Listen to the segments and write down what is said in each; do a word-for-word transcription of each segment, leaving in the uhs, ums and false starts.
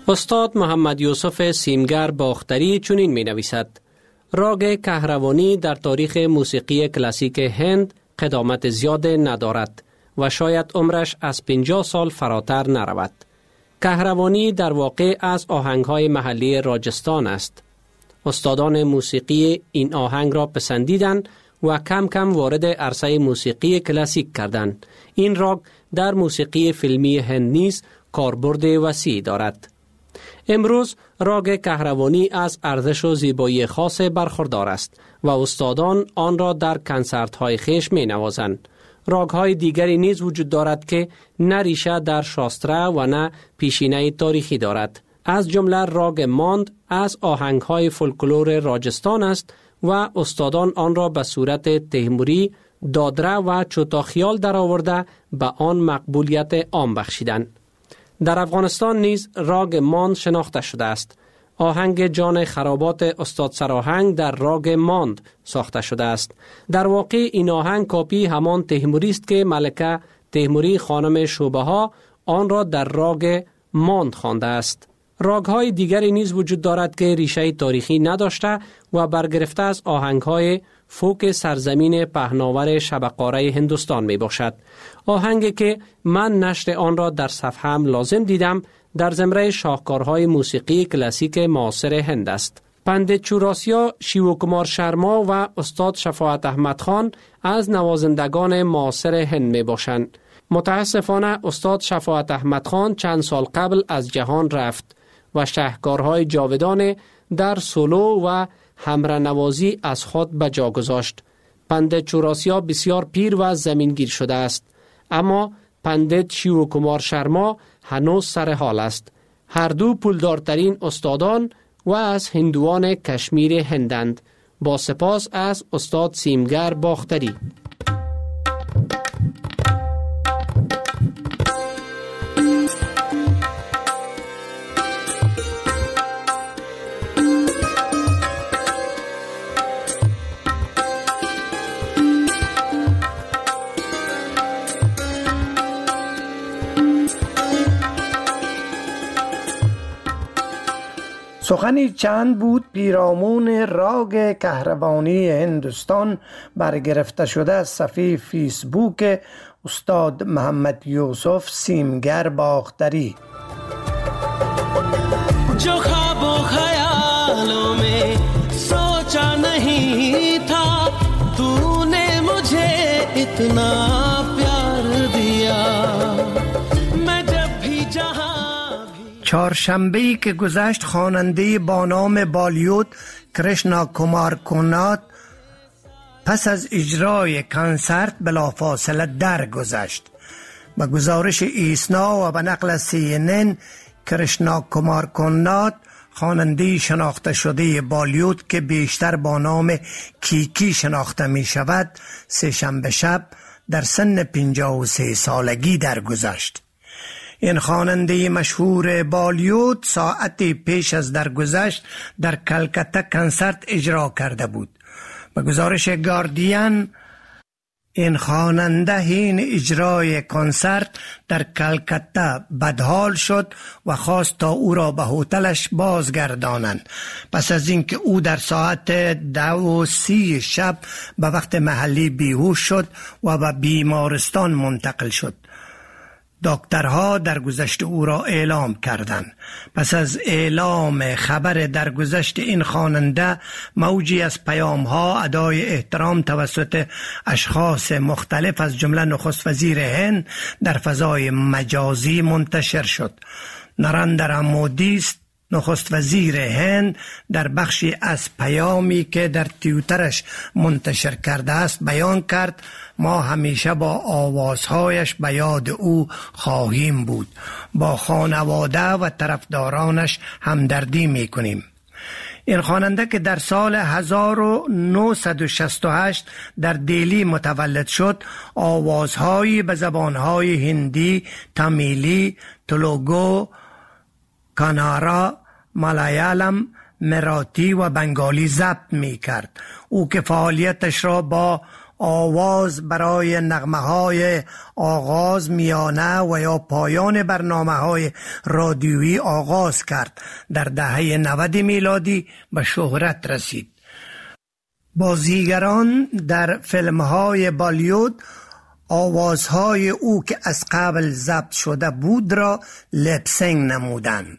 استاد محمد یوسف سیمگر باختری چنین می نویسد: راگ کهروانی در تاریخ موسیقی کلاسیک هند قدامت زیاد ندارد و شاید عمرش از پنجاه سال فراتر نرود. کهروانی در واقع از آهنگ‌های محلی راجستان است. استادان موسیقی این آهنگ را پسندیدند و کم کم وارد عرصه موسیقی کلاسیک کردند. این راگ در موسیقی فیلمی هند نیز کاربرد وسیع دارد. امروز راگ کهروانی از ارزش و زیبایی خاص برخوردار است و استادان آن را در کنسرت‌های خویش می‌نوازند. راگ‌های دیگری نیز وجود دارد که نه ریشه در شاسترا و نه پیشینه تاریخی دارد. از جمله راگ ماند از آهنگ‌های فولکلور راجستان است و استادان آن را به صورت تیموری، دادره و چوتاخیال درآورده به آن مقبولیت عام بخشیدند. در افغانستان نیز راگ ماند شناخته شده است. آهنگ جان خرابات استاد سراهنگ در راگ ماند ساخته شده است. در واقع این آهنگ کاپی همان تیموری است که ملکه تیموری خانم شوبها آن را در راگ ماند خوانده است. راگ‌های دیگری نیز وجود دارد که ریشه تاریخی نداشته و برگرفته از آهنگ‌های فوک سرزمین پهناور شبقاره هندوستان می باشد. آهنگی که من نشر آن را در صفحه هم لازم دیدم در زمره شاهکارهای موسیقی کلاسیک معاصر هند است. پندت چوراسیا شیوکمار شرما و استاد شفاعت احمد خان از نوازندگان معاصر هند می باشند. متاسفانه استاد شفاعت احمد خان چند سال قبل از جهان رفت و شاهکارهای جاودانه در سولو و همرنوازی از خود به جا گذاشت. پندت چوراسیا بسیار پیر و زمینگیر شده است، اما پندت شیوکمار شرما هنوز سر حال است. هر دو پولدارترین استادان و از هندوان کشمیر هندند. با سپاس از استاد سیمگر باختری. سخنی چند بود پیرامون راگ کهروانی هندوستان برگرفته شده از صفحه فیسبوک استاد محمد یوسف سیمگر باختری. جو خواب و خیالوں میں سوچا نہیں تھا تو نے مجھے اتنا پیار دیا میں جب بھی جہاں چهارشنبه‌ای که گذشت خواننده با نام بالیوود کرشنا کومار کونات پس از اجرای کنسرت بلافاصله درگذشت. به گزارش ایسنا و به نقل سی ان ان کرشنا کومار کونات خواننده شناخته شده بالیوود که بیشتر با نام کیکی شناخته می شود سه شنبه شب در سن پنجاه و سه سالگی درگذشت. این خواننده مشهور بالیوود ساعتی پیش از درگذشت در کلکته کنسرت اجرا کرده بود. به گزارش گاردین این خواننده حین اجرای کنسرت در کلکته بدحال شد و خواست تا او را به هتلش بازگردانند. پس از اینکه او در ساعت دو و سی شب به وقت محلی بیهوش شد و به بیمارستان منتقل شد. دکترها درگذشت او را اعلام کردند. پس از اعلام خبر درگذشت این خواننده موجی از پیام‌ها ادای احترام توسط اشخاص مختلف از جمله نخست وزیر هند در فضای مجازی منتشر شد. نریندرا مودی نخست وزیر هند در بخشی از پیامی که در توییترش منتشر کرده است بیان کرد: ما همیشه با آوازهایش به یاد او خواهیم بود. با خانواده و طرفدارانش همدردی میکنیم. این خواننده که در سال هزار و نهصد و شصت و هشت در دلی متولد شد، آوازهایی به زبانهای هندی، تامیلی، تلوگو، کانارا، ملایالم، مراتی و بنگالی ضبط می کرد. او که فعالیتش را با آواز برای نغمه های آغاز، میانه و یا پایان برنامه های رادیویی آغاز کرد. در دهه نود میلادی به شهرت رسید. بازیگران در فیلم های بالیوود آوازهای او که از قبل ضبط شده بود را لپسینگ نمودند.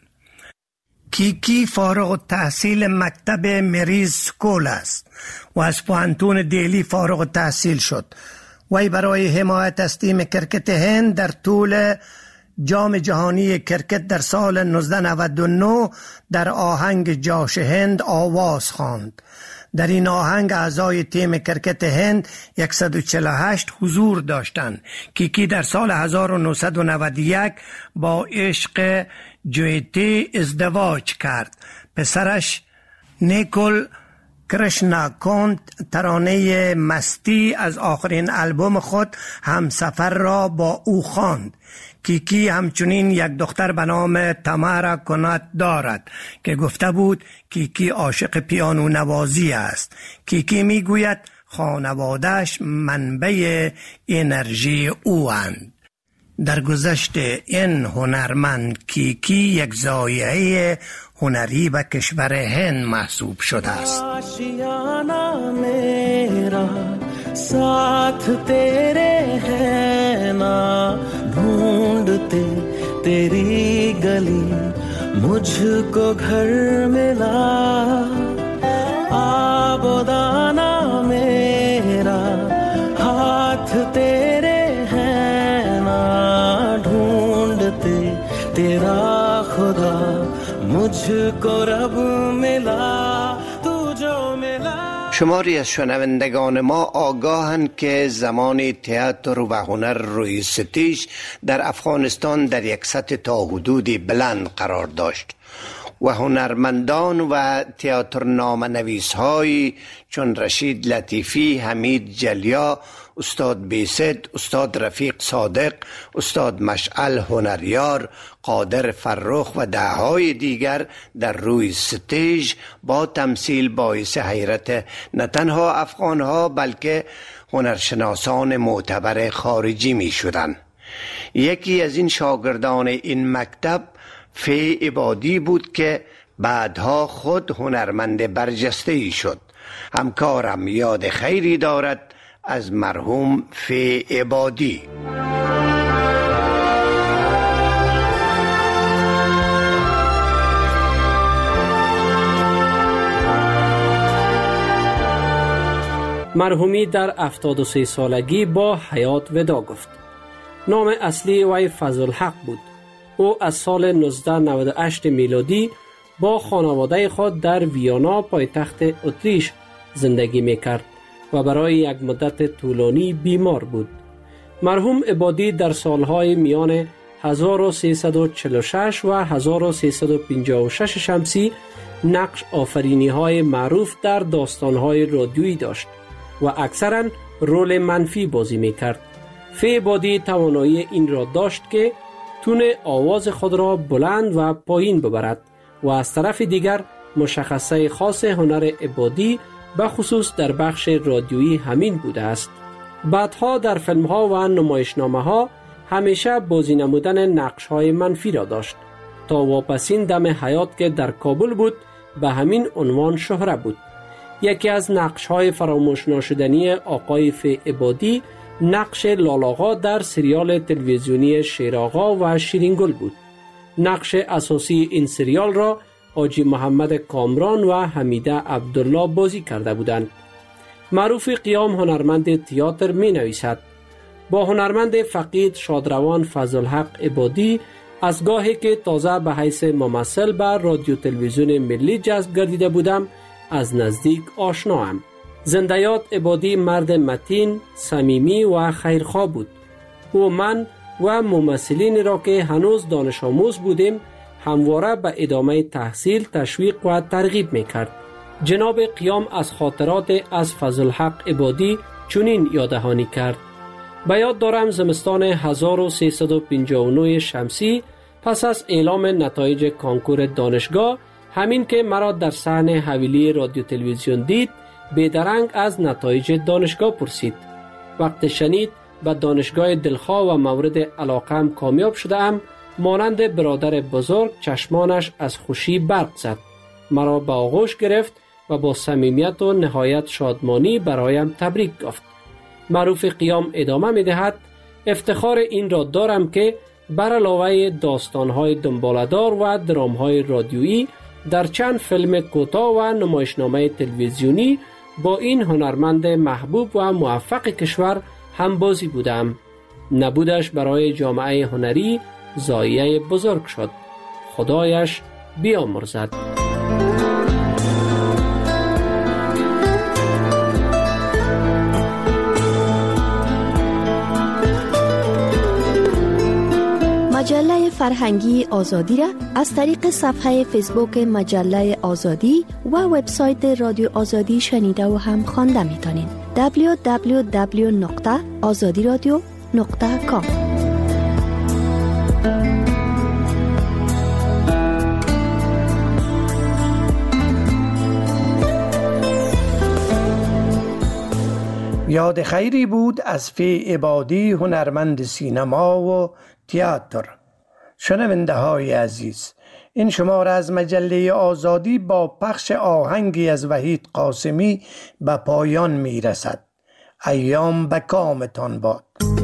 کیکی فارغ التحصیل مکتب مریز سکول است و از پوهنتون دیلی فارغ التحصیل شد. وی برای حمایت از تیم کرکت هند در طول جام جهانی کرکت در سال نوزده نود و نه در آهنگ جاش هند آواز خواند. در این آهنگ اعضای تیم کرکت هند صد و چهل و هشت حضور داشتند. کیکی در سال هزار و نهصد و نود و یک با عشق جویتی ازدواج کرد. پسرش نیکول کرشناکانت ترانه مستی از آخرین آلبوم خود همسفر را با او خواند. کیکی همچنین یک دختر به نام تامارا کنات دارد که گفته بود کیکی عاشق پیانو نوازی است. کیکی میگوید خانواده‌اش منبع انرژی او اند. در گذشت این هنرمند کیکی یک ضایعه هنری به کشور هند محسوب شده است. آشیانہ میرا ساتھ تیرے ہے نا ڈھونڈتے تیری گلی مجھ کو گھر ملا آب و دانا میرا ہاتھ تیرے ہے نا ڈھونڈتے تیرا خدا مجھ کو رب ملا تو جو ملا. شماری از شنوندگان ما آگاهند که زمان تئاتر و هنر روی ستیج در افغانستان در یک سطح تا حدودی بلند قرار داشت و هنرمندان و تئاتر نامه نویس های چون رشید لطیفی، حمید جلیا، استاد بیست، استاد رفیق صادق، استاد مشعل هنریار، قادر فرخ و دههای دیگر در روی ستیج با تمثیل باعث حیرت نه تنها افغانها بلکه هنرشناسان معتبر خارجی می شدند. یکی از این شاگردان این مکتب فی عبادی بود که بعدها خود هنرمند برجسته‌ای شد. همکارم یاد خیری دارد از مرحوم فی عبادی. مرحومی در هفتاد و سه سالگی با حیات ودا گفت. نام اصلی وی فضل حق بود. او از سال نوزده نود و هشت میلادی با خانواده خود در ویانا پایتخت اتریش زندگی میکرد و برای یک مدت طولانی بیمار بود. مرحوم عبادی در سالهای میان هزار و سیصد و چهل و شش و هزار و سیصد و پنجاه و شش شمسی نقش آفرینی های معروف در داستان های رادیویی داشت و اکثرا رول منفی بازی میکرد. فی عبادی توانایی این را داشت که تون آواز خود را بلند و پایین ببرد و از طرف دیگر مشخصه خاص هنر عبادی به خصوص در بخش رادیویی همین بوده است. بعدها در فیلم ها و نمایشنامه ها همیشه بازی نمودن نقش های منفی را داشت تا واپسین دم حیات که در کابل بود به همین عنوان شهره بود. یکی از نقش های فراموش ناشدنی آقای فی عبادی نقش لالاغا در سریال تلویزیونی شیراغا و شیرینگل بود. نقش اساسی این سریال را حاجی محمد کامران و حمیده عبدالله بازی کرده بودند. معروف قیام هنرمند تئاتر می نویسد. با هنرمند فقید شادروان فضل حق عبادی از گاهی که تازه به حیث ممثل به رادیو تلویزیون ملی جذب گردیده بودم از نزدیک آشناام. زندیات عبادی مرد متین، صمیمی و خیرخواه بود. او من و ممثلین را که هنوز دانش آموز بودیم همواره به ادامه تحصیل تشویق و ترغیب میکرد. جناب قیام از خاطرات از فضل حق عبادی چنین یاددهانی کرد. به یاد دارم زمستان هزار و سیصد و پنجاه و نه شمسی پس از اعلام نتایج کانکور دانشگاه همین که مرا در صحن حویلی رادیو تلویزیون دید بیدرنگ از نتایج دانشگاه پرسید. وقت شنید به دانشگاه دلخواه و مورد علاقم کامیاب شده‌ام، مانند برادر بزرگ چشمانش از خوشی برق زد. مرا به آغوش گرفت و با صمیمیت و نهایت شادمانی برایم تبریک گفت. معروف قیام ادامه می دهد: افتخار این را دارم که بر علاوه داستان‌های دنباله‌دار و درام‌های رادیویی در چند فیلم کوتاه و نمایشنامه تلویزیونی با این هنرمند محبوب و موفق کشور هم بازی بودم. نبودش برای جامعه هنری ضایعه بزرگ شد. خدایش بیامرزد. مجله فرهنگی آزادی را از طریق صفحه فیسبوک مجله آزادی و وبسایت رادیو آزادی شنیده و هم خوانده می‌تونید. دبلیو دبلیو دبلیو نقطه آزادی رادیو نقطه کام. یاد خیری بود از فی عبادی، هنرمند سینما و تئاتر. شنونده های عزیز، این شماره از مجله آزادی با پخش آهنگی از وحید قاسمی به پایان می رسد. ایام به کامتان باد.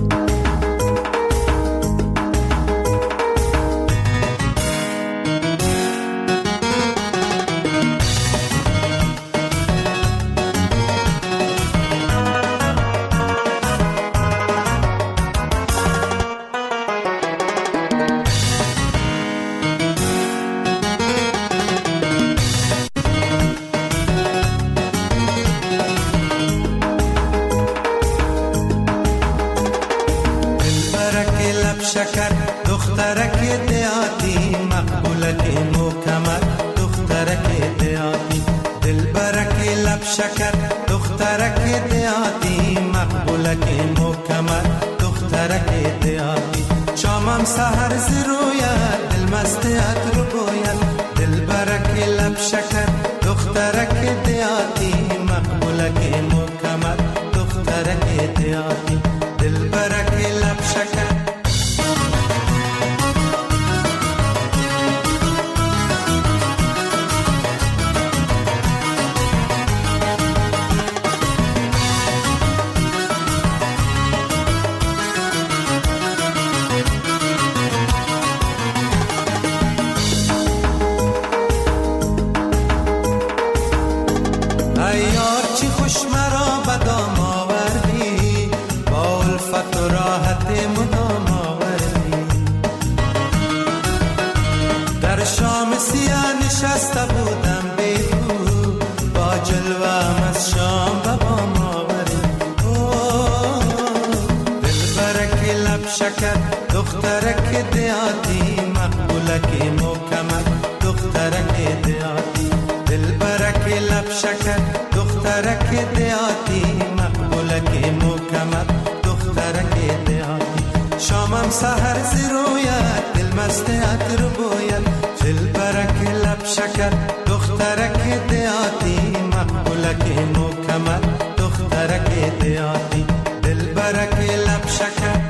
شکر دخترک دیاتی، مقبولک مکمل دخترک دیاتی، دلبرک لب شکر دخترک دیاتی، مقبولک مکمل دخترک دیاتی. شامم سحر زرویت دل مستیت رو باید، دلبرک لب شکر دخترک دیاتی، مقبولک مکمل دخترک دیاتی، دلبرک لب شکر. نشسته بودم بیرون با جلوم از شام به بام آوری، دلبرک لب شکر دخترک دیاتی، مقبولک مکمل دخترک دیاتی، دلبرک لب شکر دخترک دیاتی، مقبولک مکمل دخترک دیاتی. شامم سحر زیرویت دل مستیت رو باید، دلبرک لب شکر دخترک دیاتی، مقبولک مکمل دخترک دیاتی، دلبرک لب شکر.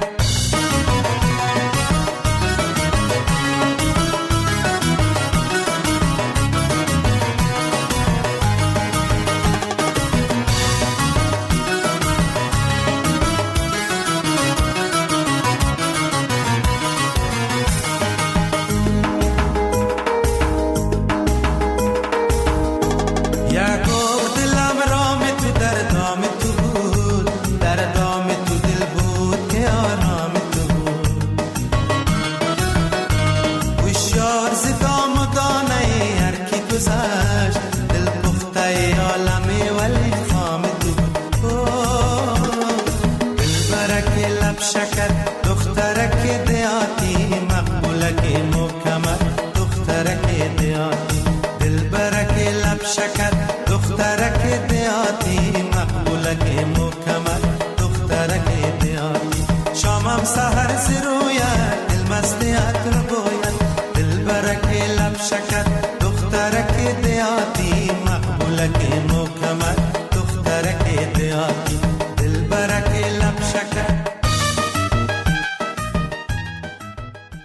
شکر دخترک دیاتی، مقبولک مکمل دخترک دیاتی، دلبرک لب شکر دخترک دیاتی، مقبولک مکمل دخترک دیاتی. شامم سحر زیرویت دل مستیت رو